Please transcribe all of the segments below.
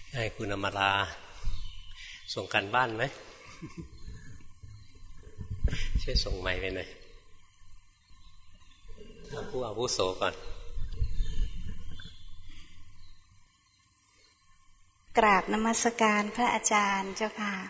ให้คุณอมราส่งกันบ้านไหม ช่วยส่งไมค์ไปหน่อยผู้อาวุโสก่อนกราบนมัสการพระอาจารย์เจ้าค่ะ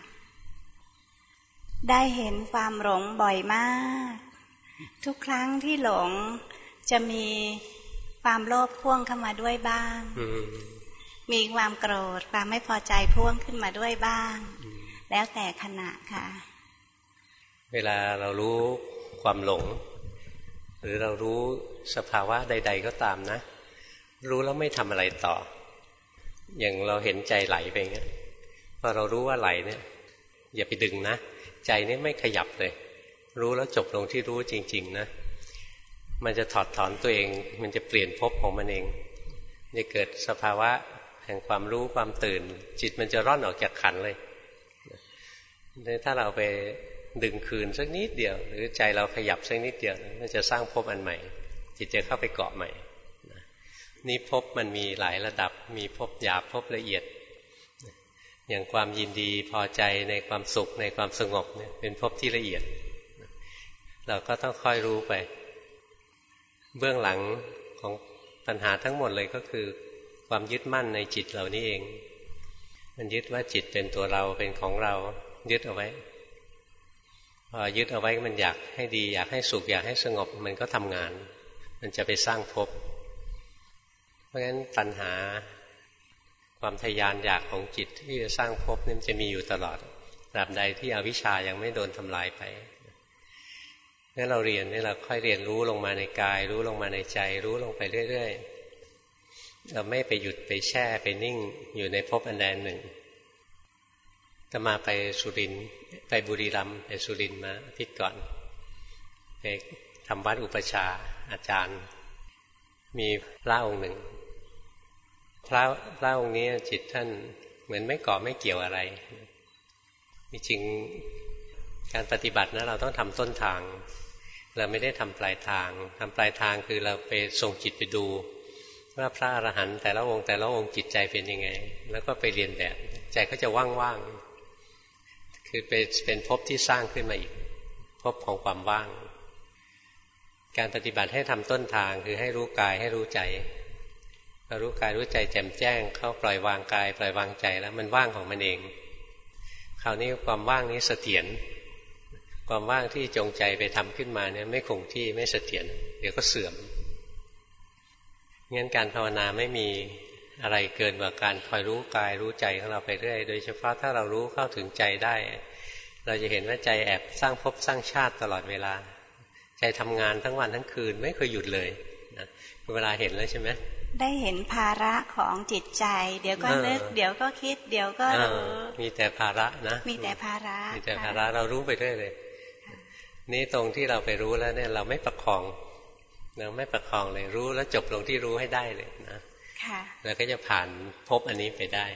ได้เห็นความหลงบ่อยมากทุกครั้งที่หลงจะมีความโลภพ่วงเข้ามาด้วยบ้างมีความโกรธความไม่พอใจพ่วงขึ้นมาด้วยบ้างแล้วแต่ขณะค่ะเวลาเรารู้ความหลงหรือเรารู้สภาวะใดๆก็ตามนะรู้แล้วไม่ทำอะไรต่ออย่างเราเห็นใจไหลไปอย่างเงี้ยพอเรารู้ว่าไหลเนี่ยอย่าไปดึงนะใจนี่ไม่ขยับเลยรู้แล้วจบลงที่รู้จริงๆนะมันจะถอดถอนตัวเองมันจะเปลี่ยนภพของมันเองจะเกิดสภาวะแห่งความรู้ความตื่นจิตมันจะร่อนออกจากขันเลยถ้าเราไปดึงคืนสักนิดเดียวหรือใจเราขยับสักนิดเดียวมันจะสร้างภพอันใหม่จิตจะเข้าไปเกาะใหม่นี่ภพมันมีหลายระดับมีภพหยาบภพละเอียดอย่างความยินดีพอใจในความสุขในความสงบเนี่ยเป็นภพที่ละเอียดเราก็ต้องค่อยรู้ไปเบื้องหลังของปัญหาทั้งหมดเลยก็คือความยึดมั่นในจิตเรานี่เองมันยึดว่าจิตเป็นตัวเราเป็นของเรายึดเอาไว้พอยึดเอาไว้มันอยากให้ดีอยากให้สุขอยากให้สงบมันก็ทำงานมันจะไปสร้างภพเพราะฉะนั้นปัญหาความทยานอยากของจิตที่จะสร้างภพนี่มันจะมีอยู่ตลอดตราบใดที่อวิชชายังไม่โดนทำลายไปงั้นเราเรียนนี่เราค่อยเรียนรู้ลงมาในกายรู้ลงมาในใจรู้ลงไปเรื่อยๆเราไม่ไปหยุดไปแช่ไปนิ่งอยู่ในภพอันใดหนึ่งจะมาไปสุรินทร์ไปบุรีรัมย์ไปสุรินทร์มาอาทิตย์ก่อนไปทำวัดอุปชาอาจารย์มีพระองค์หนึ่งพระองค์นี้จิตท่านเหมือนไม่เกาะไม่เกี่ยวอะไรจริงๆการปฏิบัตินะเราต้องทำต้นทางเราไม่ได้ทำปลายทางทำปลายทางคือเราไปส่งจิตไปดูว่าพระอรหันต์แต่ละองค์จิตใจเป็นยังไงแล้วก็ไปเรียนแบบใจก็จะว่างๆคือเป็นภพที่สร้างขึ้นมาอีกภพของความว่างการปฏิบัติให้ทำต้นทางคือให้รู้กายให้รู้ใจพอรู้กายรู้ใจแจ่มแจ้งเข้าปล่อยวางกายปล่อยวางใจแล้วมันว่างของมันเองคราวนี้ความว่างนี้เสถียรความว่างที่จงใจไปทำขึ้นมาเนี่ยไม่คงที่ไม่เสถียรเดี๋ยวก็เสื่อมงั้นการภาวนาไม่มีอะไรเกินกว่าการคอยรู้กายรู้ใจของเราไปเรื่อยโดยเฉพาะถ้าเรารู้เข้าถึงใจได้เราจะเห็นว่าใจแอบสร้างภพสร้างชาติตลอดเวลาใจทำงานทั้งวันทั้งคืนไม่เคยหยุดเลยนะเวลาเห็นแล้วใช่ไหมได้เห็นภาระของจิตใจเดี๋ยวก็นึกเดี๋ยวก็คิดเดี๋ยวก็รู้มีแต่ภาระนะมีแต่ภาระมีแต่ภาระเรารู้ไปเรื่อยเลยนี่ตรงที่เราไปรู้แล้วเนี่ยเราไม่ประคองเลยรู้แล้วจบลงที่รู้ให้ได้เลยนะแล้วก็จะผ่านภพอันนี้ไปได้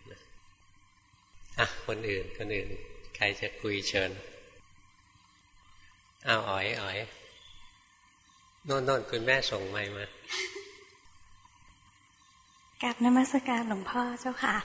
อ่ะคนอื่นใครจะคุยเชิญอ้าวอ๋อยโน่นคุณแม่ส่งไมค์มากราบนมัสการหลวงพ่อเจ้าค่ะ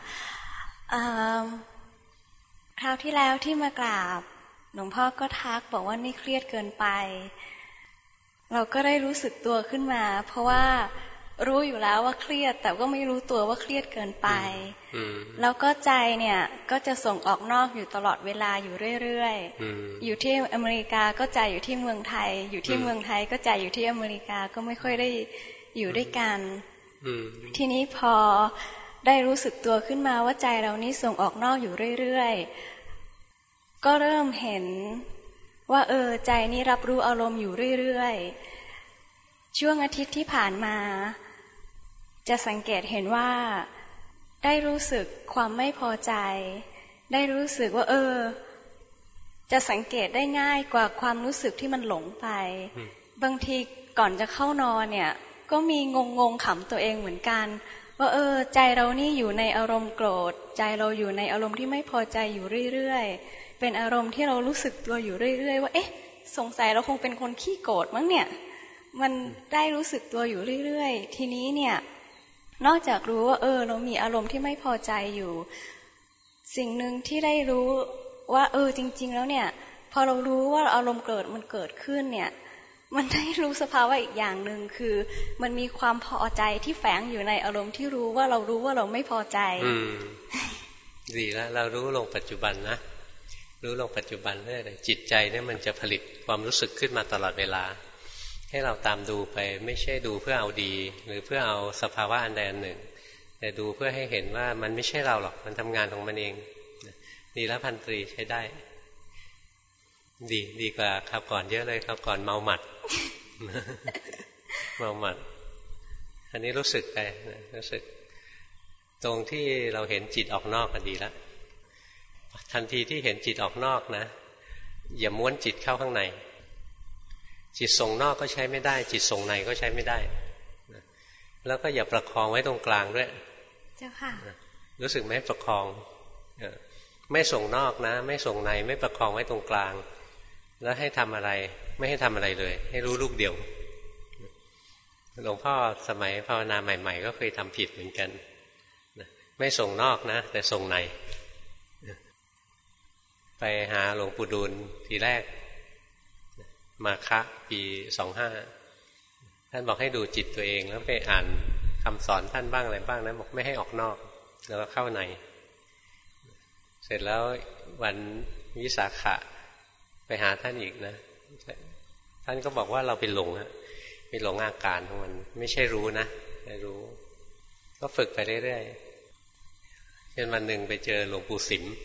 คราวที่แล้วที่มากราบหลวงพ่อก็ทักบอกว่านี่เครียดเกินไปเราก็ได้รู้สึกตัวขึ้นมาเพราะว่ารู้อยู่แล้วว่าเครียดแต่ก็ไม่รู้ตัวว่าเครียดเกินไปแล้วก็ใจเนี่ยก็จะส่งออกนอกอยู่ตลอดเวลาอยู่เรื่อยๆอยู่ที่อเมริกาก็ใจอยู่ที่เมืองไทยอยู่ที่เมืองไทยก็ใจอยู่ที่อเมริกาก็ไม่ค่อยได้อยู่ด้วยกันทีนี้พอได้รู้สึกตัวขึ้นมาว่าใจเรานี้ส่งออกนอกอยู่เรื่อยๆก็เริ่มเห็นว่าใจนี้รับรู้อารมณ์อยู่เรื่อยๆช่วงอาทิตย์ที่ผ่านมาจะสังเกตเห็นว่าได้รู้สึกความไม่พอใจได้รู้สึกว่าจะสังเกตได้ง่ายกว่าความรู้สึกที่มันหลงไปบางทีก่อนจะเข้านอนเนี่ยก็มีงงขำตัวเองเหมือนกันว่าใจเรานี่อยู่ในอารมณ์โกรธใจเราอยู่ในอารมณ์ที่ไม่พอใจอยู่เรื่อยๆเป็นอารมณ์ที่เรารู้สึกตัวอยู่เรื่อยๆว่าสงสัยเราคงเป็นคนขี้โกรธมั้งเนี่ยมันได้รู้สึกตัวอยู่เรื่อยๆทีนี้เนี่ยนอกจากรู้ว่าเรามีอารมณ์ที่ไม่พอใจอยู่สิ่งหนึ่งที่ได้รู้ว่าจริงๆแล้วเนี่ยพอเรารู้ว่าอารมณ์มันเกิดขึ้นเนี่ยมันได้รู้สภาวะอีกอย่างหนึ่งคือมันมีความพอใจที่แฝงอยู่ในอารมณ์ที่รู้ว่าเราไม่พอใจดีแล้วเรารู้ลงปัจจุบันนะรู้ลงปัจจุบันเรื่อยๆจิตใจเนี่ยมันจะผลิตความรู้สึกขึ้นมาตลอดเวลาให้เราตามดูไปไม่ใช่ดูเพื่อเอาดีหรือเพื่อเอาสภาวะอันใดอันหนึ่งแต่ดูเพื่อให้เห็นว่ามันไม่ใช่เราหรอกมันทำงานของมันเองดีแล้วพันตรีใช้ได้ดีกว่าคราวก่อนเยอะเลยคราวก่อนเมาหมัด เมาหมัดอันนี้รู้สึกไปรู้สึกตรงที่เราเห็นจิตออกนอกก็ดีแล้วทันทีที่เห็นจิตออกนอกนะอย่าม้วนจิตเข้าข้างในจิตส่งนอกก็ใช้ไม่ได้จิตส่งในก็ใช้ไม่ได้แล้วก็อย่าประคองไว้ตรงกลางด้วยเจ้าค่ะรู้สึกไหมประคองไม่ส่งนอกนะไม่ส่งในไม่ประคองไว้ตรงกลางแล้วให้ทำอะไรไม่ให้ทำอะไรเลยให้รู้ลูกเดียวหลวงพ่อสมัยภาวนาใหม่ๆก็เคยทำผิดเหมือนกันไม่ส่งนอกนะแต่ส่งในไปหาหลวงปู่ดูลทีแรกมาคะปี25ท่านบอกให้ดูจิตตัวเองแล้วไปอ่านคำสอนท่านบ้างอะไรบ้างนะบอกไม่ให้ออกนอกแล้วก็เข้าในเสร็จแล้ววันวิสาขะไปหาท่านอีกนะท่านก็บอกว่าเราไปหลงอาการของมันไม่ใช่รู้นะไม่รู้ก็ฝึกไปเรื่อยๆจนวันหนึ่งไปเจอหลวงปู่สิม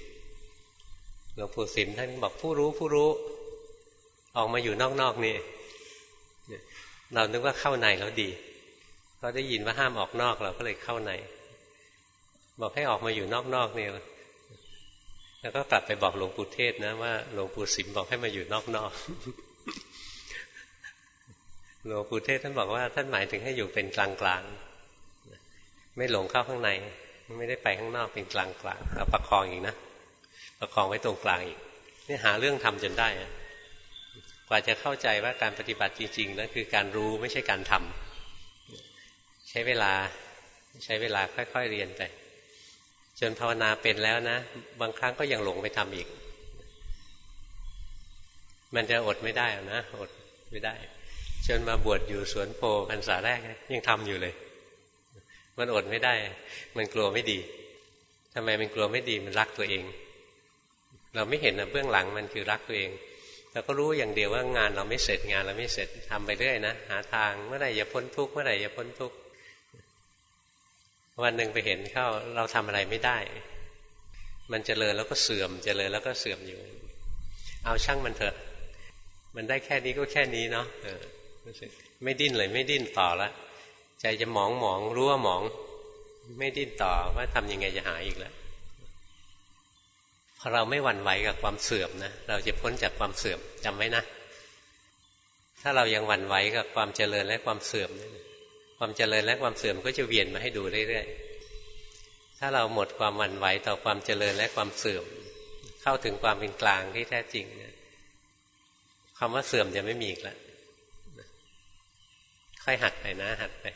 ท่านบอกผู้รู้ออกมาอยู่นอกๆนี่เรานึกว่าเข้าในแล้วดีก็ได้ยินว่าห้ามออกนอกเราก็เลยเข้าในบอกให้ออกมาอยู่นอกๆนี่แล้วก็กลับไปบอกหลวงปู่เทศนะว่าหลวงปู่สิมบอกให้มาอยู่นอกๆหลวงปู่เทศท่านบอกว่าท่านหมายถึงให้อยู่เป็นกลางๆไม่หลงเข้าข้างในไม่ได้ไปข้างนอกเป็นกลางๆเราประคองอีกนะประคองไว้ตรงกลางอีกนี่หาเรื่องทำจนได้กว่าจะเข้าใจว่าการปฏิบัติจริงๆนั่นคือการรู้ไม่ใช่การทำใช้เวลาค่อยๆเรียนไปจนภาวนาเป็นแล้วนะบางครั้งก็ยังหลงไปทำอีกมันจะอดไม่ได้นะอดไม่ได้จนมาบวชอยู่สวนโพพรรษาแรกยังทำอยู่เลยมันอดไม่ได้มันกลัวไม่ดีทำไมมันกลัวไม่ดีมันรักตัวเองเราไม่เห็นนะเบื้องหลังมันคือรักตัวเองเราก็รู้อย่างเดียวว่างานเราไม่เสร็จทำไปเรื่อยนะหาทางเมื่อไหร่จะพ้นทุกข์วันหนึ่งไปเห็นเข้าเราทำอะไรไม่ได้มันเจริญแล้วก็เสื่อมอยู่เอาช่างมันเถอะมันได้แค่นี้ก็แค่นี้เนาะไม่ดิ้นเลยไม่ดิ้นต่อละใจจะหมองรู้ว่าหมองไม่ดิ้นต่อว่าทำยังไงจะหายอีกแล้วพอเราไม่หวั่นไหวกับความเสื่อมนะเราจะพ้นจากความเสื่อมจำไว้นะถ้าเรายังหวั่นไหวกับความเจริญและความเสื่อมความเจริญและความเสื่อมก็จะเวียนมาให้ดูเรื่อยๆถ้าเราหมดความหวั่นไหวต่อความเจริญและความเสื่อมเข้าถึงความเป็นกลางที่แท้จริงเนี่ยคำว่าเสื่อมจะไม่มีอีกแล้วค่อยหัดไปนะหัดไป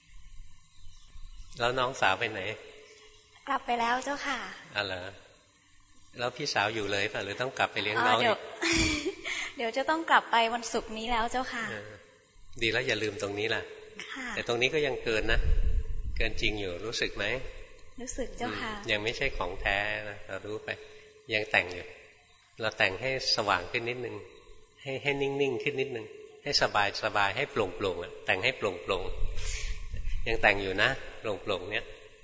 แล้วน้องสาวไปไหนกลับไปแล้วเจ้าค่ะอ๋อเหรอแล้วพี่สาวอยู่เลยป่ะหรือต้องกลับไปเลี้ยงน้องอีกเดี๋ยวจะต้องกลับไปวันศุกร์นี้แล้วเจ้าค่ะดีแล้วอย่าลืมตรงนี้ล่ะแต่ตรงนี้ก็ยังเกินนะเกินจริงอยู่รู้สึกไหมรู้สึกเจ้าค่ะยังไม่ใช่ของแท้นะเรารู้ไปยังแต่งอยู่เราแต่งให้สว่างขึ้นนิดนึงให้นิ่งๆขึ้นนิดนึงให้สบายให้โปร่งแต่งให้โปร่งยังแต่งอยู่นะโปร่งเนี้ย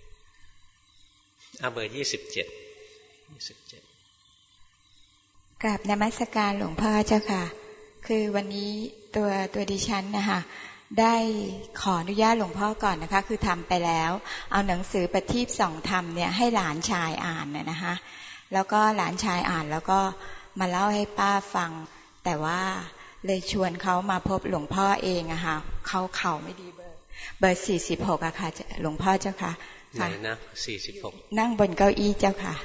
เบอร์27 กราบนมัสการหลวงพ่อเจ้าค่ะคือวันนี้ตัวดิฉันนะคะได้ขออนุญาตหลวงพ่อก่อนนะคะคือทำไปแล้วเอาหนังสือประทีปส่องธรรมเนี่ยให้หลานชายอ่านนะคะแล้วก็หลานชายอ่านแล้วก็มาเล่าให้ป้าฟังแต่ว่าเลยชวนเขามาพบหลวงพ่อเองอะค่ะเขาไม่ดีเบอร์46อะค่ะหลวงพ่อเจ้าค่ะไหนนะ46 นั่งบนเก้าอี้เจ้าค่ะ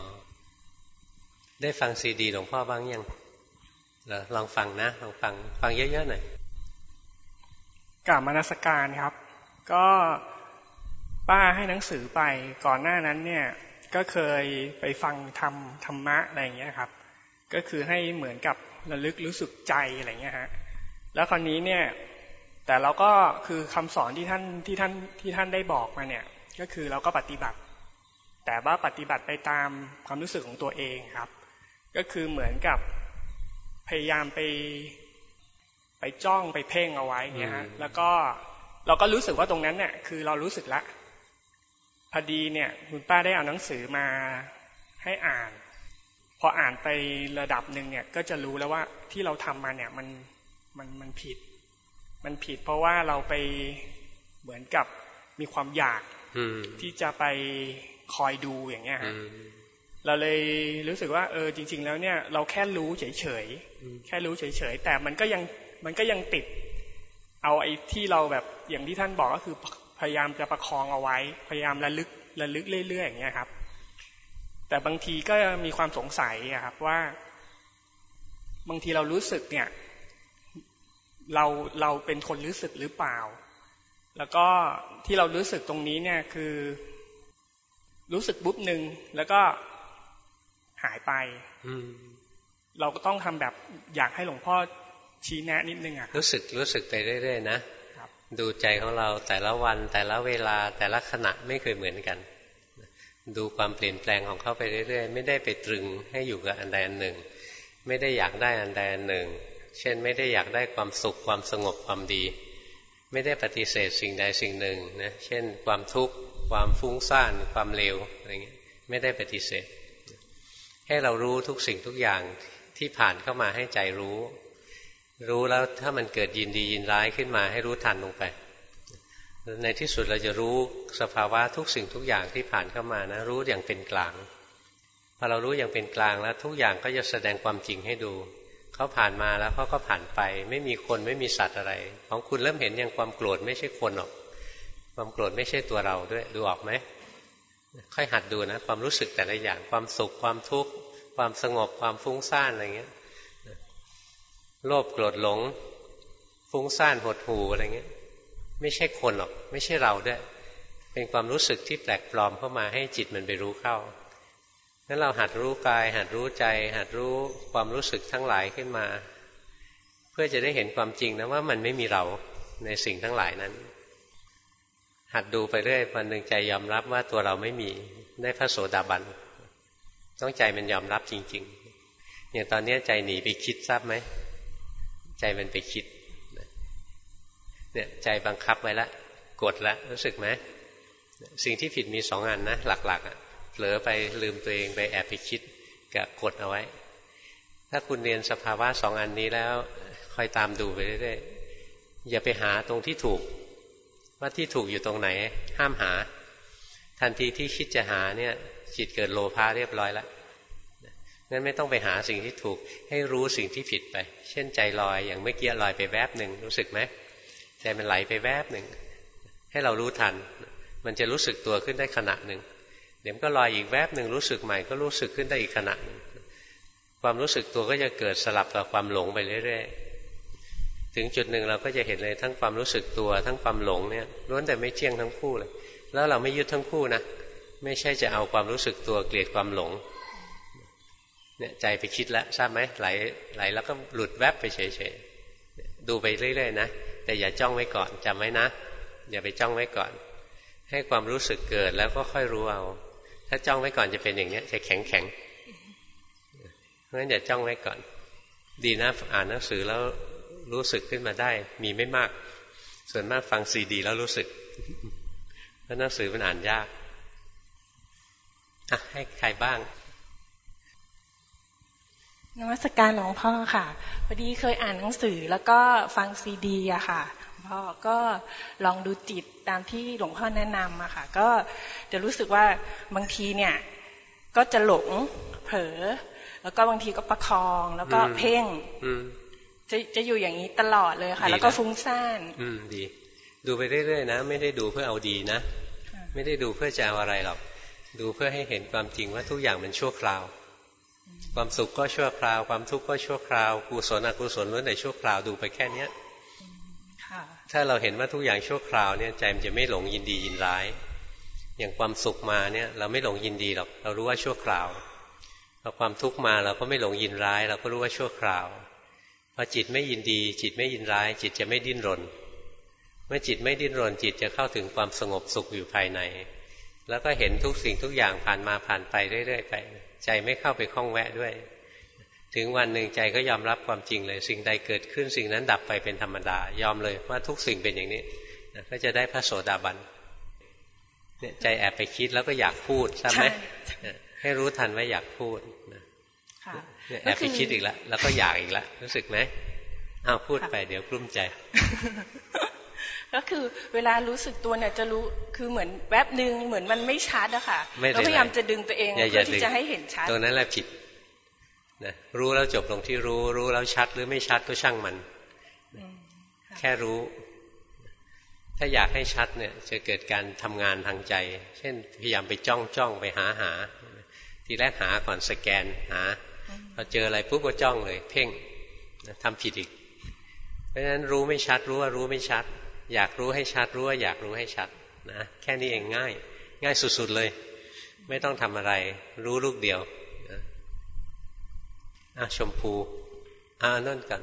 ได้ฟังซีดีหลวงพ่อบ้างยังลองฟังนะลองฟังเยอะๆหน่อยกราบนมัสการครับก็ป้าให้หนังสือไปก่อนหน้านั้นเนี่ยก็เคยไปฟังธรรมะอะไรอย่างเงี้ยครับก็คือให้เหมือนกับระลึกรู้สึกใจอะไรเงี้ยฮะแล้วคราวนี้เนี่ยแต่เราก็คือคำสอนที่ท่านได้บอกมาเนี่ยก็คือเราก็ปฏิบัติแต่ว่าปฏิบัติไปตามความรู้สึกของตัวเองครับก็คือเหมือนกับพยายามไปจ้องไปเพ่งเอาไว้เนี่ยฮะแล้วก็เราก็รู้สึกว่าตรงนั้นเนี่ยคือเรารู้สึกละพอดีเนี่ยคุณป้าได้เอาหนังสือมาให้อ่านพออ่านไประดับหนึ่งเนี่ยก็จะรู้แล้วว่าที่เราทำมาเนี่ยมันผิดเพราะว่าเราไปเหมือนกับมีความอยากที่จะไปคอยดูอย่างเงี้ยฮะเราเลยรู้สึกว่าจริงๆแล้วเนี่ยเราแค่รู้เฉยๆแค่รู้เฉยๆแต่มันก็ยังติดเอาไอ้ที่เราแบบอย่างที่ท่านบอกก็คือพยายามจะประคองเอาไว้พยายามระลึกเรื่อยๆอย่างเงี้ยครับแต่บางทีก็มีความสงสัยครับว่าบางทีเรารู้สึกเนี่ยเราเป็นคนรู้สึกหรือเปล่าแล้วก็ที่เรารู้สึกตรงนี้เนี่ยคือรู้สึกปุ๊บนึงแล้วก็หายไปเราก็ต้องทำแบบอยากให้หลวงพ่อชี้แนะนิดนึงอ่ะรู้สึกไปเรื่อยๆนะดูใจของเราแต่ละวันแต่ละเวลาแต่ละขณะไม่เคยเหมือนกันดูความเปลี่ยนแปลงของเขาไปเรื่อยๆไม่ได้ไปตรึงให้อยู่กับอันใดอันหนึ่งไม่ได้อยากได้อันใดอันหนึ่งเช่นไม่ได้อยากได้ความสุขความสงบความดีไม่ได้ปฏิเสธสิ่งใดสิ่งหนึ่งนะเช่นความทุกข์ความฟุ้งซ่านความเลวอะไรเงี้ยไม่ได้ปฏิเสธให้เรารู้ทุกสิ่งทุกอย่างที่ผ่านเข้ามาให้ใจรู้แล้วถ้ามันเกิดยินดียินร้ายขึ้นมาให้รู้ทันลงไปในที่สุดเราจะรู้สภาวะทุกสิ่งทุกอย่างที่ผ่านเข้ามานะรู้อย่างเป็นกลางพอเรารู้อย่างเป็นกลางแล้วทุกอย่างก็จะแสดงความจริงให้ดูเขาผ่านมาแล้วเขาก็ผ่านไปไม่มีคนไม่มีสัตว์อะไรของคุณเริ่มเห็นอย่างความโกรธไม่ใช่คนหรอกความโกรธไม่ใช่ตัวเราด้วยดูออกไหมค่อยหัดดูนะความรู้สึกแต่ละอย่างความสุขความทุกข์ความสงบความฟุ้งซ่านอะไรเงี้ยโลภโกรธหลงฟุ้งซ่านหดหู่อะไรเงี้ยไม่ใช่คนหรอกไม่ใช่เราด้วยเป็นความรู้สึกที่แปลกปลอมเข้ามาให้จิตมันไปรู้เข้างั้นเราหัดรู้กายหัดรู้ใจหัดรู้ความรู้สึกทั้งหลายขึ้นมาเพื่อจะได้เห็นความจริงนะว่ามันไม่มีเราในสิ่งทั้งหลายนั้นหัดดูไปเรื่อยวันหนึ่งใจยอมรับว่าตัวเราไม่มีได้พระโสดาบันต้องใจมันยอมรับจริงๆอย่างตอนนี้ใจหนีไปคิดทราบไหมใจมันไปคิดเนี่ยใจบังคับไว้แล้วกดแล้วรู้สึกไหมสิ่งที่ผิดมี2 อันนะหลักๆเผลอไปลืมตัวเองไปแอบไปคิดกับกดเอาไว้ถ้าคุณเรียนสภาวะ2 อันนี้แล้วคอยตามดูไปเรื่อยๆอย่าไปหาตรงที่ถูกว่าที่ถูกอยู่ตรงไหนห้ามหาทันทีที่คิดจะหาเนี่ยจิตเกิดโลภะเรียบร้อยแล้วงั้นไม่ต้องไปหาสิ่งที่ถูกให้รู้สิ่งที่ผิดไปเช่นใจลอยอย่างเมื่อกี้ลอยไปแวบหนึ่งรู้สึกไหมใจมันไหลไปแวบหนึ่งให้เรารู้ทันมันจะรู้สึกตัวขึ้นได้ขณะหนึ่งเดี๋ยวก็ลอยอีกแวบหนึ่งรู้สึกใหม่ก็รู้สึกขึ้นได้อีกขณะหนึ่งความรู้สึกตัวก็จะเกิดสลับกับความหลงไปเรื่อยๆถึงจุดหนึ่งเราก็จะเห็นเลยทั้งความรู้สึกตัวทั้งความหลงเนี่ยล้วนแต่ไม่เที่ยงทั้งคู่เลยแล้วเราไม่ยึดทั้งคู่นะไม่ใช่จะเอาความรู้สึกตัวเกลียดความหลงเนี่ยใจไปคิดแล้วทราบไหมไหลแล้วก็หลุดแวบไปเฉยๆดูไปเรื่อยๆนะแต่อย่าจ้องไว้ก่อนจำไว้นะอย่าไปจ้องไว้ก่อนให้ความรู้สึกเกิดแล้วก็ค่อยรู้เอาถ้าจ้องไว้ก่อนจะเป็นอย่างนี้จะแข็งเพราะฉะนั้นอย่าจ้องไว้ก่อนดีนะอ่านหนังสือแล้วรู้สึกขึ้นมาได้มีไม่มากส่วนมากฟังซีดีแล้วรู้สึกเพราะหนังสือมันอ่านยากให้ใครบ้างนมัสการหลวงพ่อค่ะพอดีเคยอ่านหนังสือแล้วก็ฟังซีดีอะค่ะพ่อก็ลองดูจิตตามที่หลวงพ่อแนะนำอะค่ะก็จะรู้สึกว่าบางทีเนี่ยก็จะหลงเผลอแล้วก็บางทีก็ประคองแล้วก็เพ่งจะอยู่อย่างนี้ตลอดเลยค่ะแล้วก็ฟุ้งซ่านดีดูไปเรื่อยๆนะไม่ได้ดูเพื่อเอาดีนะไม่ได้ดูเพื่อจะเอาอะไรหรอกดูเพื่อให้เห็นความจริงว่าทุกอย่างเป็นชั่วคราวความสุขก็ชั่วคราวความทุกข์ก็ชั่วคราวกุศลอกุศลล้วนแต่ชั่วคราวดูไปแค่เนี้ยถ้าเราเห็นว่าทุกอย่างชั่วคราวเนี่ยใจมันจะไม่หลงยินดียินร้ายอย่างความสุขมาเนี่ยเราไม่หลงยินดีหรอกเรารู้ว่าชั่วคราวพอความทุกข์มาเราก็ไม่หลงยินร้ายเราก็รู้ว่าชั่วคราวพอจิตไม่ยินดีจิตไม่ยินร้ายจิตจะไม่ดิ้นรนเมื่อจิตไม่ดิ้นรนจิตจะเข้าถึงความสงบสุขอยู่ภายในแล้วก็เห็นทุกสิ่งทุกอย่างผ่านมาผ่านไปเรื่อยๆไปใจไม่เข้าไปคล้องแวะด้วยถึงวันหนึ่งใจก็ยอมรับความจริงเลยสิ่งใดเกิดขึ้นสิ่งนั้นดับไปเป็นธรรมดายอมเลยว่าทุกสิ่งเป็นอย่างนี้ก็จะได้พระโสดาบันเนี่ยใจแอบไปคิดแล้วก็อยากพูดใช่ไหมให้รู้ทันว่าอยากพูดแอบไปคิดอีกแล้วแล้วก็อยากอีกแล้วรู้สึกไหมอ้าวพูดไปเดี๋ยวกลุ้มใจก็คือเวลารู้สึกตัวเนี่ยจะรู้คือเหมือนแวบนึงเหมือนมันไม่ชัดอะค่ะเราพยายามจะดึงตัวเองเพื่อที่จะให้เห็นชัดตรงนั้นแหละผิดนะรู้แล้วจบลงที่รู้แล้วชัดหรือไม่ชัดก็ช่างมันแค่รู้ถ้าอยากให้ชัดเนี่ยจะเกิดการทำงานทางใจเช่นพยายามไปจ้องไปหาทีแรกหาก่อนสแกนหาพอเจออะไรปุ๊บก็จ้องเลยเพ่งทำผิดอีกเพราะฉะนั้นรู้ไม่ชัดรู้ว่ารู้ไม่ชัดอยากรู้ให้ชัดรู้ว่าอยากรู้ให้ชัดนะแค่นี้เองง่ายสุดๆเลยไม่ต้องทำอะไรรู้ลูกเดียวชมพูนั่นกัน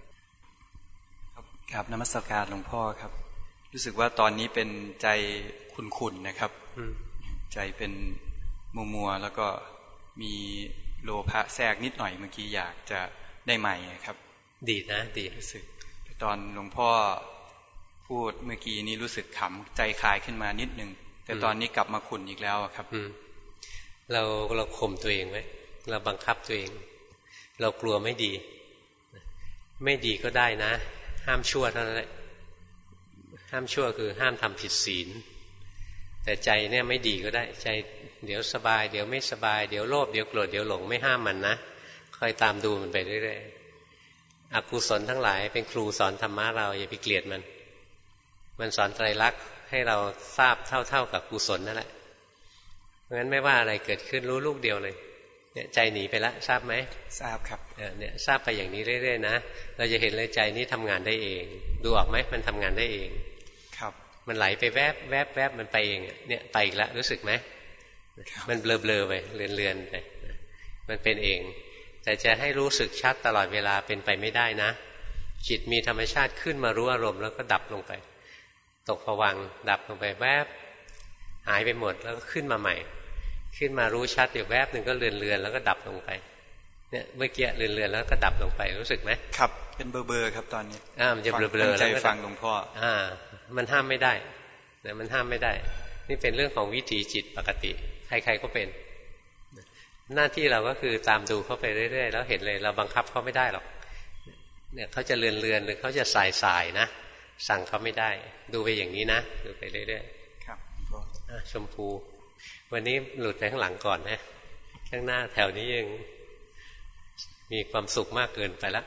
ครับนมัสการหลวงพ่อครับรู้สึกว่าตอนนี้เป็นใจขุ่นๆนะครับใจเป็นมัวๆแล้วก็มีโลภะแทรกนิดหน่อยเมื่อกี้อยากจะได้ใหม่ครับดีนะดีรู้สึกตอนหลวงพ่อพูดเมื่อกี้นี้รู้สึกขำใจคลายขึ้นมานิดนึงแต่ตอนนี้กลับมาขุ่นอีกแล้วครับเราข่มตัวเองไว้เราบังคับตัวเองเรากลัวไม่ดีก็ได้นะห้ามชั่วเท่านั้นแหละห้ามชั่วคือห้ามทำผิดศีลแต่ใจเนี่ยไม่ดีก็ได้ใจเดี๋ยวสบายเดี๋ยวไม่สบายเดี๋ยวโลภเดี๋ยวโกรธเดี๋ยวหลงไม่ห้ามมันนะคอยตามดูมันไปเรื่อยๆอกุศลทั้งหลายเป็นครูสอนธรรมะเราอย่าไปเกลียดมันสอนไตรลักษณ์ให้เราทราบเท่ากับกุศลนั่นแหละเพราะงั้นไม่ว่าอะไรเกิดขึ้นรู้ลูกเดียวเลยเนี่ยใจหนีไปแล้วทราบไหมทราบครับเนี่ยทราบไปอย่างนี้เรื่อยๆนะเราจะเห็นเลยใจนี้ทำงานได้เองดูออกไหมมันทำงานได้เองครับมันไหลไปแวบมันไปเองเนี่ยไปอีกแล้วรู้สึกไหมมันเบลอไปเลือนไปมันเป็นเองแต่จะให้รู้สึกชัดตลอดเวลาเป็นไปไม่ได้นะจิตมีธรรมชาติขึ้นมารู้อารมณ์แล้วก็ดับลงไปตกผวังค์ดับลงไปแวบหายไปหมดแล้วก็ขึ้นมาใหม่ขึ้นมารู้ชัดอยู่แวบหนึ่งก็เลือนแล้วก็ดับลงไปเนี่ยเมื่อกี้เลือนแล้วก็ดับลงไปรู้สึกไหมครับเป็นเบลอครับตอนนี้มันจะเบลอแล้วฟังหลวงพ่อมันห้ามไม่ได้นะมันห้ามไม่ได้นี่เป็นเรื่องของวิถีจิตปกติใครๆก็เป็นหน้าที่เราก็คือตามดูเขาไปเรื่อยๆแล้วเห็นเลยเราบังคับเขาไม่ได้หรอกเนี่ยเขาจะเลือนหรือเขาจะสายนะสั่งเขาไม่ได้ดูไปอย่างนี้นะดูไปเรื่อยๆครับชมพูวันนี้หลุดไปข้างหลังก่อนนะข้างหน้าแถวนี้ยังมีความสุขมากเกินไปละ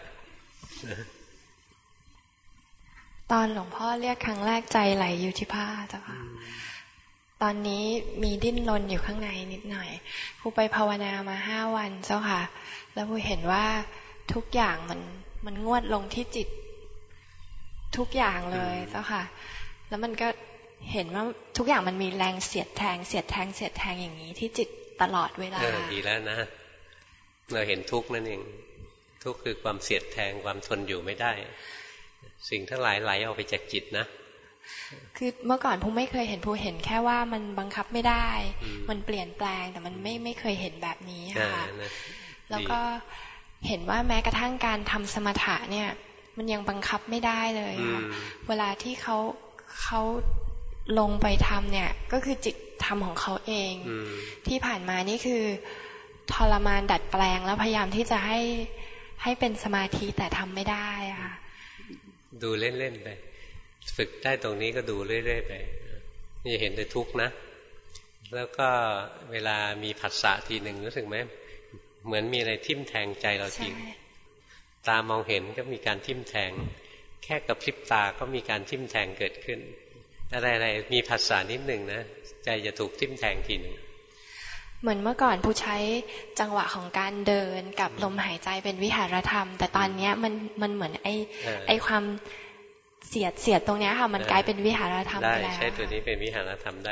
ตอนหลวงพ่อเรียกครั้งแรกใจไหลอยู่ที่ผ้าเจ้าค่ะตอนนี้มีดิ้นรนอยู่ข้างในนิดหน่อยครูไปภาวนามา5 วันเจ้าค่ะแล้วครูเห็นว่าทุกอย่างมันงวดลงที่จิตทุกอย่างเลยเจ้าค่ะแล้วมันก็เห็นว่าทุกอย่างมันมีแรงเสียดแทงอย่างนี้ที่จิตตลอดเวลาดีแล้วนะเราเห็นทุกข์นั่นเองทุกข์คือความเสียดแทงความทนอยู่ไม่ได้สิ่งทั้งหลายไหลออกไปจากจิตนะคือเมื่อก่อนภูไม่เคยเห็นภูเห็นแค่ว่ามันบังคับไม่ได้มันเปลี่ยนแปลงแต่มันไม่เคยเห็นแบบนี้ค่ะแล้วก็เห็นว่าแม้กระทั่งการทำสมถะเนี่ยมันยังบังคับไม่ได้เลยค่ะเวลาที่เขาลงไปทำเนี่ยก็คือจิตทำของเขาเองที่ผ่านมานี่คือทรมานดัดแปลงแล้วพยายามที่จะให้เป็นสมาธิแต่ทำไม่ได้ค่ะดูเล่นๆไปฝึกได้ตรงนี้ก็ดูเรื่อยๆไปนี่เห็นแต่ทุกข์นะแล้วก็เวลามีผัสสะทีหนึ่งรู้สึกไหมเหมือนมีอะไรทิ่มแทงใจเราจริงตามองเห็นก็มีการทิ่มแทงแค่กระพริบตาก็มีการทิ่มแทงเกิดขึ้นอะไรๆมีผัสสะนิดหนึ่งนะใจจะถูกทิ่มแทงทีหนึ่งเหมือนเมื่อก่อนผู้ใช้จังหวะของการเดินกับลมหายใจเป็นวิหารธรรมแต่ตอนนี้มันเหมือนไอความเสียดตรงนี้ค่ะมันกลายเป็นวิหารธรรมได้ใช้ตัวนี้เป็นวิหารธรรมได้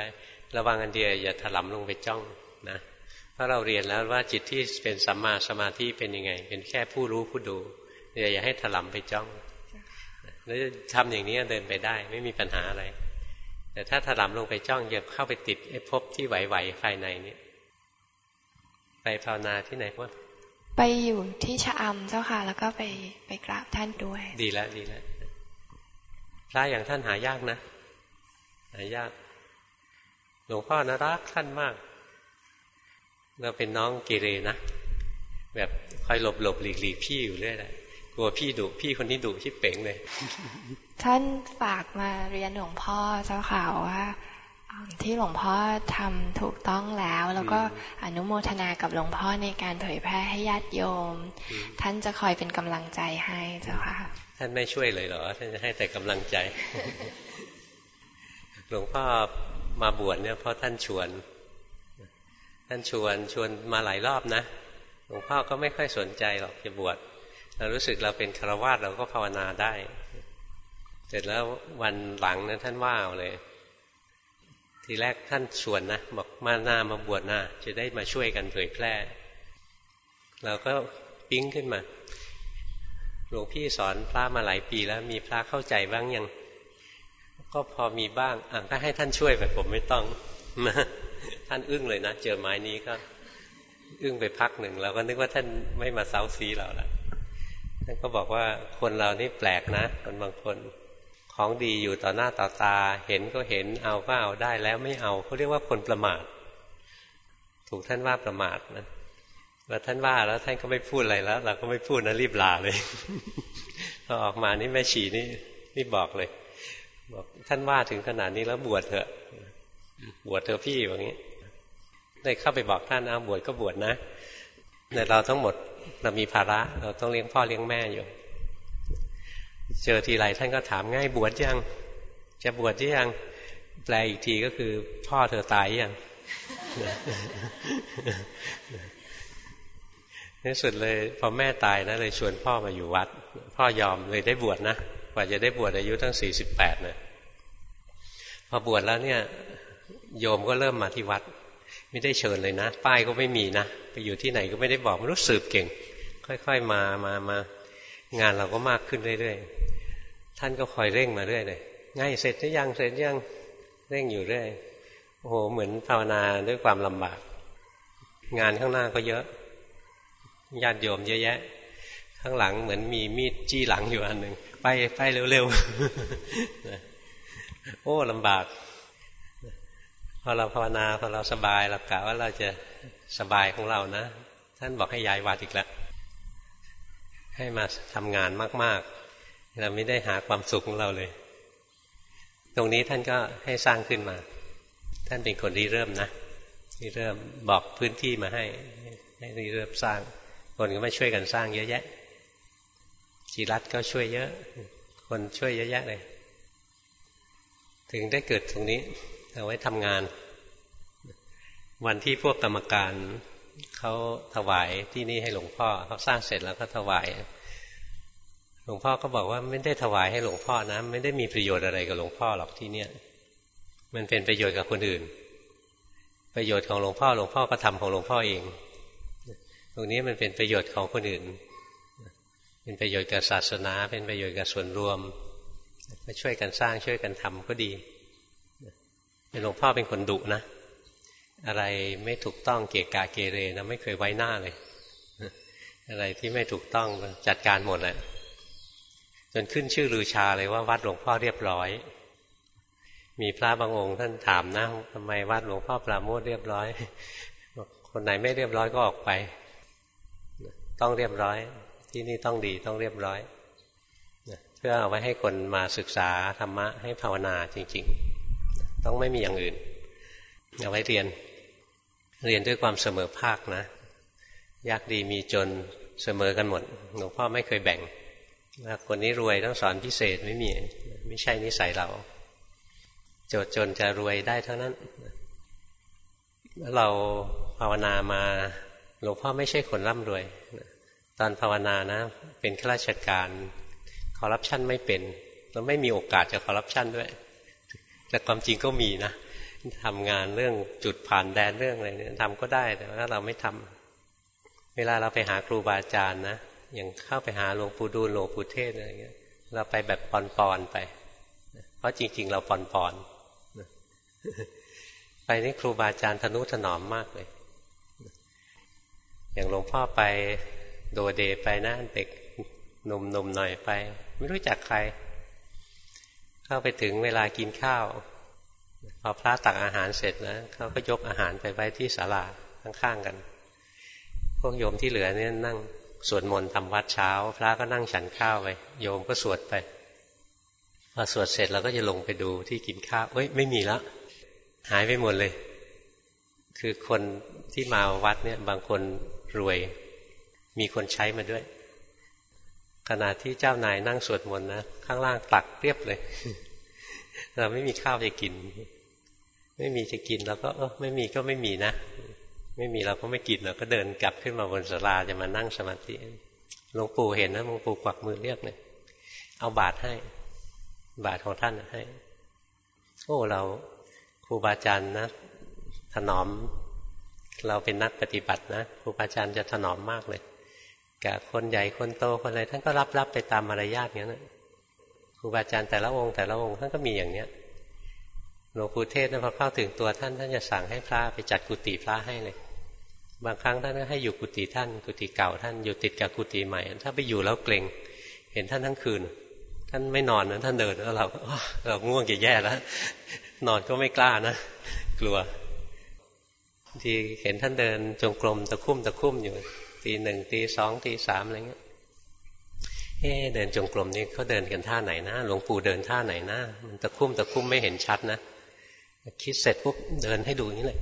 ระวังอันเดียวอย่าถลำลงไปจ้องนะเพราะเราเรียนแล้วว่าจิตที่เป็นสัมมาสมาธิเป็นยังไงเป็นแค่ผู้รู้ผู้ดูอย่าให้ถลำไปจ้องแล้วทำอย่างนี้เดินไปได้ไม่มีปัญหาอะไรแต่ถ้าถลำลงไปจ้องอย่าเข้าไปติดไอ้ภพที่ไหวๆภายในนี้ไปภาวนาที่ไหนวะไปอยู่ที่ชะอำเจ้าค่ะแล้วก็ไปกราบท่านด้วยดีแล้วดีแล้วพระอย่างท่านหายากนะหายากหลวงพ่อนะรักท่านมากเราเป็นน้องเกเรนะแบบคอยหลบหลีกพี่อยู่เรื่อยเลยกลัวพี่ดุพี่คนนี้ดุชิบเป๋งเลยท่านฝากมาเรียนหลวงพ่อเจ้าค่ะว่าที่หลวงพ่อทำถูกต้องแล้วก็อนุโมทนากับหลวงพ่อในการเผยแพร่ให้ญาติโยมท่านจะคอยเป็นกำลังใจให้เจ้าค่ะท่านไม่ช่วยเลยเหรอท่านจะให้แต่กำลังใจ หลวงพ่อมาบวชเนี่ยเพราะท่านชวนมาหลายรอบนะหลวงพ่อก็ไม่ค่อยสนใจหรอกจะบวชเรารู้สึกเราเป็นฆราวาสเราก็ภาวนาได้เสร็จแล้ววันหลังนั้นท่านว่าเลยทีแรกท่านชวนนะบอกมาบวชนะจะได้มาช่วยกันเผยแพร่เราก็ปิ๊งขึ้นมาหลวงพี่สอนพระมาหลายปีแล้วมีพระเข้าใจบ้างยังก็พอมีบ้างก็ให้ท่านช่วยแบบผมไม่ต้องท่านอึ้งเลยนะเจอไม้นี้ก็อึ้งไปพักหนึ่งเราก็นึกว่าท่านไม่มาเซาซีเราละท่านก็บอกว่าคนเรานี่แปลกนะคนบางคนของดีอยู่ต่อหน้าต่อตาเห็นก็เห็นเอาก็เอาได้แล้วไม่เอาเขาเรียกว่าคนประมาทถูกท่านว่าประมาทนะแล้วท่านว่าแล้วท่านก็ไม่พูดอะไรแล้วเราก็ไม่พูดนะรีบลาเลยพอออกมานี่แม่ชีนี่บอกเลยบอกท่านว่าถึงขนาดนี้แล้วบวชเถอะพี่อย่างนี้ได้เข้าไปบอกท่านบวชก็บวชนะแต่เราทั้งหมดเรามีภาระเราต้องเลี้ยงพ่อเลี้ยงแม่อยู่เจอทีไรท่านก็ถามง่ายบวชยังจะบวชยังแปลอีกทีก็คือพ่อเธอตายยังในสุดเลยพอแม่ตายนะเลยชวนพ่อมาอยู่วัดพ่อยอมเลยได้บวชนะกว่าจะได้บวชอายุตั้ง48นะพอบวชแล้วเนี่ยโยมก็เริ่มมาที่วัดไม่ได้เชิญเลยนะป้ายก็ไม่มีนะไปอยู่ที่ไหนก็ไม่ได้บอกไม่รู้สืบเก่งค่อยๆมางานเราก็มากขึ้นเรื่อยๆท่านก็คอยเร่งมาเรื่อยเลยง่ายเสร็จหรือยังเร่งอยู่เรื่อยโอ้โหเหมือนภาวนาด้วยความลำบากงานข้างหน้าก็เยอะญาติโยมเยอะแยะข้างหลังเหมือนมีมีดจี้หลังอยู่อันหนึ่งไปเร็วๆโอ้ลำบากพอเราภาวนาพอเราสบายเรากะว่าเราจะสบายของเรานะท่านบอกให้ย้ายวัดอีกแล้วให้มาทำงานมากๆเราไม่ได้หาความสุขของเราเลยตรงนี้ท่านก็ให้สร้างขึ้นมาท่านเป็นคนที่เริ่มนะที่เริ่มบอกพื้นที่มาให้เริ่มสร้างคนก็มาช่วยกันสร้างเยอะแยะจิรัตก็ช่วยเยอะคนช่วยเยอะแยะเลยถึงได้เกิดตรงนี้เอาไว้ทำงานวันที่พวกกรรมการเขาถวายที่นี่ให้หลวงพ่อเขาสร้างเสร็จแล้วก็ถวายหลวงพ่อก็บอกว่าไม่ได้ถวายให้หลวงพ่อนะไม่ได้มีประโยชน์อะไรกับหลวงพ่อหรอกที่เนี่ยมันเป็นประโยชน์กับคนอื่นประโยชน์ของหลวงพ่อก็ทำของหลวงพ่อเองตรงนี้มันเป็นประโยชน์ของคนอื่นเป็นประโยชน์กับศาสนาเป็นประโยชน์กับส่วนรวมมาช่วยกันสร้างช่วยกันทำก็ดีหลวงพ่อเป็นคนดุนะอะไรไม่ถูกต้องเกะกะเกเรนะไม่เคยไว้หน้าเลยอะไรที่ไม่ถูกต้องจัดการหมดแหละจนขึ้นชื่อลือชาเลยว่าวัดหลวงพ่อเรียบร้อยมีพระบางองค์ท่านถามนะทำไมวัดหลวงพ่อปราโมทย์เรียบร้อยคนไหนไม่เรียบร้อยก็ออกไปต้องเรียบร้อยที่นี่ต้องดีต้องเรียบร้อยเพื่อเอาไว้ให้คนมาศึกษาธรรมะให้ภาวนาจริงๆต้องไม่มีอย่างอื่นเอาไว้เรียนด้วยความเสมอภาคนะยากดีมีจนเสมอกันหมดหลวงพ่อไม่เคยแบ่งว่าคนนี้รวยต้องสอนพิเศษไม่ใช่นิสัยเราจนจะรวยได้เท่านั้นแล้วเราภาวนามาหลวงพ่อไม่ใช่คนร่ำรวยตอนภาวนานะเป็นข้าราชการคอร์รัปชันไม่เป็นแล้วไม่มีโอกาสจะคอร์รัปชันด้วยแต่ความจริงก็มีนะทำงานเรื่องจุดผ่านแดนเรื่องอะไรเนี่ยทำก็ได้แต่ว่าเราไม่ทำเวลาเราไปหาครูบาอาจารย์นะอย่างเข้าไปหาหลวงปู่ดูลหลวงปู่เทศอะไรเงี้ยเราไปแบบปอนๆไปเพราะจริงๆเราปอนๆไปนี่ครูบาอาจารย์ทนุถนอมมากเลยอย่างหลวงพ่อไปโดเดไปนะเด็กหนุ่มๆหน่อยไปไม่รู้จักใครเข้าไปถึงเวลากินข้าวพอพระตักอาหารเสร็จนะเขาก็ยกอาหารไปไว้ที่ศาลาข้างๆกันพวกโยมที่เหลือเนี่ยนั่งสวดมนต์ทำวัดเช้าพระก็นั่งฉันข้าวไปโยมก็สวดไปพอสวดเสร็จเราก็จะลงไปดูที่กินข้าวเอ้ยไม่มีแล้วหายไปหมดเลยคือคนที่มาวัดเนี่ยบางคนรวยมีคนใช้มาด้วยขณะที่เจ้านายนั่งสวดมนต์นะข้างล่างตักเรียบเลยเราไม่มีข้าวจะกินไม่มีจะกินเราก็ไม่มีก็ไม่มีนะไม่มีเราก็ไม่กินเราก็เดินกลับขึ้นมาบนศาลาจะมานั่งสมาธิหลวงปู่เห็นนะหลวงปู่กวักมือเรียกเลยเอาบาตรให้บาตรของท่านให้โอ้เราครูบาอาจารย์นะถนอมเราเป็นนักปฏิบัตินะครูบาอาจารย์จะถนอมมากเลยกับคนใหญ่คนโตคนอะไรท่านก็รับไปตามมารยาทอย่างนั้นครูบาอาจารย์แต่ละองค์ท่านก็มีอย่างเนี้ยหลวงปู่เทศนะพอเข้าถึงตัวท่านจะสั่งให้พระไปจัดกุฏิพระให้เลยบางครั้งท่านก็ให้อยู่กุฏิท่านกุฏิเก่าท่านอยู่ติดกับกุฏิใหม่ถ้าไปอยู่แล้วเกรงเห็นท่านทั้งคืนท่านไม่นอนนะท่านเดินแล้วเราง่วงจะแย่แล้วนอนก็ไม่กล้านะกลัวทีเห็นท่านเดินจงกรมตะคุ่มอยู่ตีหนึ่งตีสองตีสามอะไรเงี้ยเดินจงกรมนี่เขาเดินกันท่าไหนนะหลวงปู่เดินท่าไหนนะมันตะคุ่มไม่เห็นชัดนะคิดเสร็จปุ๊บเดินให้ดูอย่างนี้เลย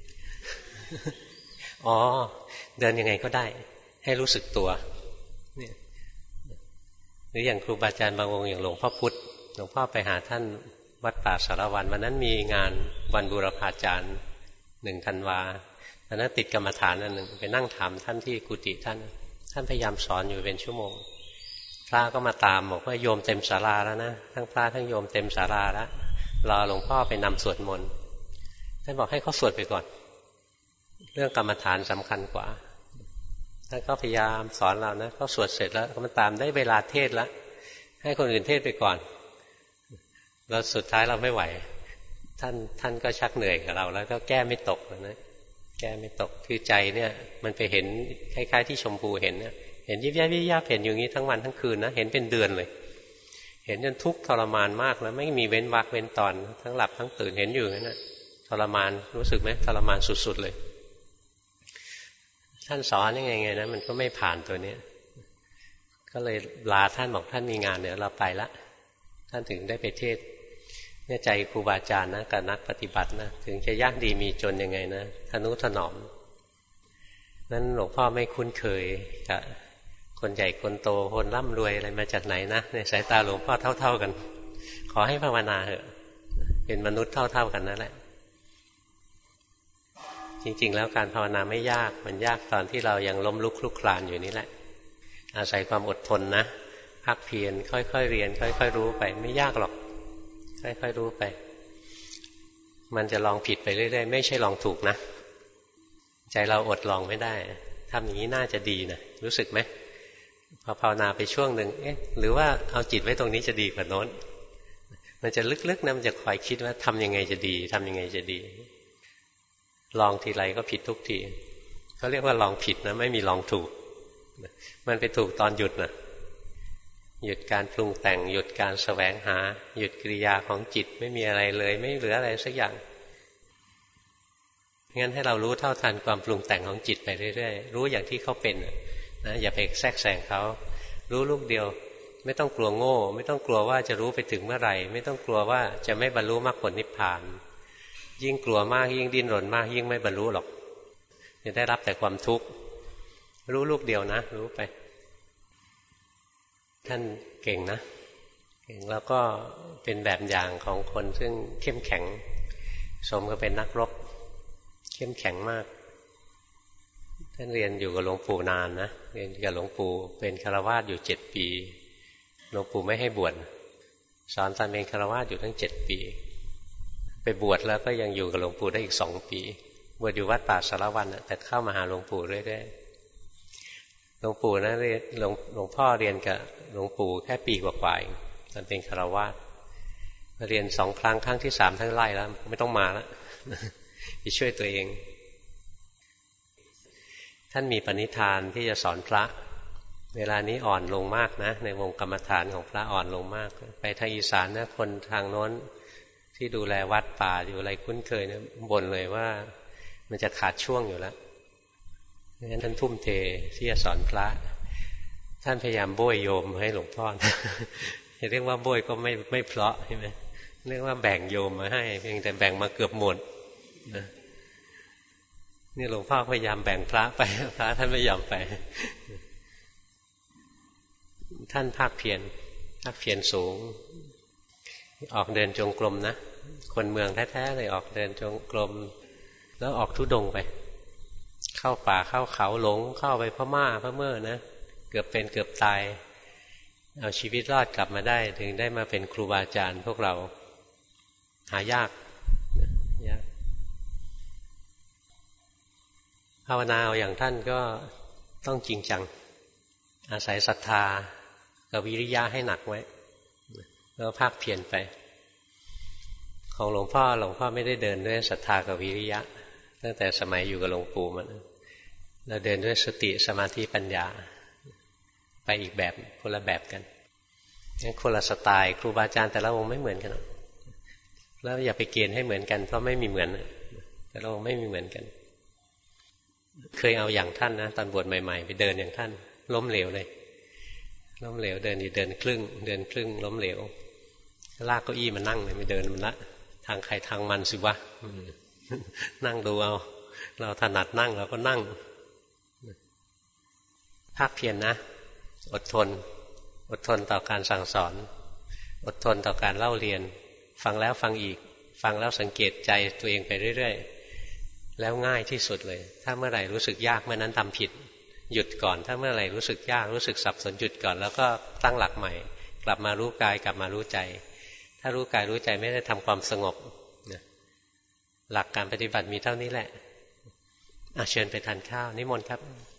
อ๋อเดินยังไงก็ได้ให้รู้สึกตัวเนี่ยหรืออย่างครูบาอาจารย์บางองค์อย่างหลวงพ่อพุธหลวงพ่อไปหาท่านวัดป่าสารวันวันนั้นมีงานวันบูรพาจารย์1 ธันวาตอนนั้นติดกรรมฐานอันหนึ่งไปนั่งถามท่านที่กุฏิท่านพยายามสอนอยู่เป็นชั่วโมงพระก็มาตามบอกว่าโยมเต็มศาลาแล้วนะทั้งพระทั้งโยมเต็มศาลาแล้วรอหลวงพ่อไปนำสวดมนต์ท่านบอกให้เขาสวดไปก่อนเรื่องกรรมฐานสำคัญกว่าท่านก็พยายามสอนเรานะเขาสวดเสร็จแล้วมันตามได้เวลาเทศแล้วให้คนอื่นเทศไปก่อนแล้วสุดท้ายเราไม่ไหวท่านก็ชักเหนื่อยกับเราแล้วก็แก้ไม่ตกนะแก้ไม่ตกคือใจเนี่ยมันไปเห็นคล้ายๆที่ชมพูเห็นเนี่ยเห็นยิบยับเห็นอยู่งี้ทั้งวันทั้งคืนนะเห็นเป็นเดือนเลยเห็นจนทุกข์ทรมานมากแล้วไม่มีเว้นวรรคเว้นตอนทั้งหลับทั้งตื่นเห็นอยู่นั่นนะทรมานรู้สึกไหมทรมานสุดๆเลยท่านสอนยังไงนะมันก็ไม่ผ่านตัวนี้ก็เลยลาท่านบอกท่านมีงานเดี๋ยวเราไปละท่านถึงได้ไปเทศเนี่ยใจครูบาอาจารย์นะกับนักปฏิบัตินะถึงจะยากดีมีจนยังไงนะทนุถนอมนั้นหลวงพ่อไม่คุ้นเคยกับคนใหญ่คนโตคนร่ำรวยอะไรมาจากไหนนะในสายตาหลวงพ่อเท่าๆกันขอให้ภาวนาเถอะเป็นมนุษย์เท่าๆกันนั่นแหละจริงๆแล้วการภาวนาไม่ยากมันยากตอนที่เรายังล้มลุกคลุกคลานอยู่นี่แหละอาศัยความอดทนนะภาคเพียรค่อยๆเรียนค่อยๆรู้ไปไม่ยากหรอกค่อยๆรู้ไปมันจะลองผิดไปเรื่อยๆไม่ใช่ลองถูกนะใจเราอดลองไม่ได้ทำอย่างนี้น่าจะดีนะรู้สึกไหมพอภาวนาไปช่วงหนึ่งหรือว่าเอาจิตไว้ตรงนี้จะดีกว่าโน้นมันจะลึกๆนะมันจะคอยคิดว่าทำยังไงจะดีทำยังไงจะดีลองทีไรก็ผิดทุกทีเขาเรียกว่าลองผิดนะไม่มีลองถูกมันไปถูกตอนหยุดนะหยุดการปรุงแต่งหยุดการแสวงหาหยุดกิริยาของจิตไม่มีอะไรเลยไม่เหลืออะไรสักอย่างงั้นให้เรารู้เท่าทันความปรุงแต่งของจิตไปเรื่อยๆรู้อย่างที่เขาเป็นนะอย่าไปแทรกแซงเขารู้ลูกเดียวไม่ต้องกลัวโง่ไม่ต้องกลัวว่าจะรู้ไปถึงเมื่อไหร่ไม่ต้องกลัวว่าจะไม่บรรลุมรรคผลนิพพานยิ่งกลัวมากยิ่งดิ้นรนมากยิ่งไม่บรรลุหรอกจะได้รับแต่ความทุกข์รู้ลูกเดียวนะรู้ไปท่านเก่งนะเก่งแล้วก็เป็นแบบอย่างของคนซึ่งเข้มแข็งสมกับเป็นนักรบเข้มแข็งมากท่านเรียนอยู่กับหลวงปู่นานนะเรียนกับหลวงปู่เป็นฆราวาสอยู่7 ปีหลวงปู่ไม่ให้บวชสอนตอนเป็นฆราวาสอยู่ทั้ง7 ปีไปบวชแล้วก็ยังอยู่กับหลวงปู่ได้อีก2 ปีบวชอยู่วัดป่าสารวันแต่เข้ามาหาหลวงปู่เรื่อยๆหลวงปู่นะหลวงพ่อเรียนกับหลวงปู่แค่ปีกว่าๆตอนเป็นฆราวาสเรียน2 ครั้งครั้งที่3ท่านไล่แล้วไม่ต้องมาแล้วไปช่วยตัวเองท่านมีปณิธานที่จะสอนพระเวลานี้อ่อนลงมากนะในวงกรรมฐานของพระอ่อนลงมากไปทางอีสานนะคนทางโน้นที่ดูแลวัดป่าอยู่อะไรคุ้นเคยนะบ่นเลยว่ามันจะขาดช่วงอยู่แล้วงั้นท่านทุ่มเทที่จะสอนพระท่านพยายามโบยโยมให้หลวงพ่อนะเรียกว่าโบยก็ไม่เพราะใช่ไหมเรียกว่าแบ่งโยมมาให้เพียงแต่แบ่งมาเกือบหมดนะนี่หลวงพ่อพยายามแบ่งพระไปพระท่านไม่ยอมไปท่านภาคเพียรสูงออกเดินจงกรมนะคนเมืองแท้ๆเลยออกเดินจงกรมแล้วออกธุดงค์ไปเข้าป่าเข้าเขาหลงเข้าไปพม่าพม่านะเกือบเป็นเกือบตายเอาชีวิตรอดกลับมาได้ถึงได้มาเป็นครูบาอาจารย์พวกเราหายากภาวนาอย่างท่านก็ต้องจริงจังอาศัยศรัทธากับวิริยะให้หนักไว้แล้วภาคเพียรไปของหลวงพ่อไม่ได้เดินด้วยศรัทธากับวิริยะตั้งแต่สมัยอยู่กับหลวงปู่มันเราเดินด้วยสติสมาธิปัญญาไปอีกแบบคนละแบบกันงั้นคนละสไตล์ครูบาอาจารย์แต่ละองค์ไม่เหมือนกันแล้วอย่าไปเกณฑ์ให้เหมือนกันเพราะไม่มีเหมือนแต่ละองค์ไม่มีเหมือนกันเคยเอาอย่างท่านนะตอนบวชใหม่ๆไปเดินอย่างท่านล้มเหลวเลยล้มเหลวเดินอยู่เดินครึ่งล้มเหลวลากเก้าอี้มานั่งเลยไม่เดินมันละทางใครทางมันสิวะนั่งดูเอาเราถนัดนั่งเราก็นั่งภาคเพียรนะอดทนต่อการสั่งสอนอดทนต่อการเล่าเรียนฟังแล้วฟังอีกฟังแล้วสังเกตใจตัวเองไปเรื่อยๆแล้วง่ายที่สุดเลยถ้าเมื่อไหร่รู้สึกยากเมื่อนั้นทำผิดหยุดก่อนถ้าเมื่อไหร่รู้สึกยากรู้สึกสับสนหยุดก่อนแล้วก็ตั้งหลักใหม่กลับมารู้กายกลับมารู้ใจถ้ารู้กายรู้ใจไม่ได้ทำความสงบหลักการปฏิบัติมีเท่านี้แหละเชิญไปทานข้าวนิมนต์ครับ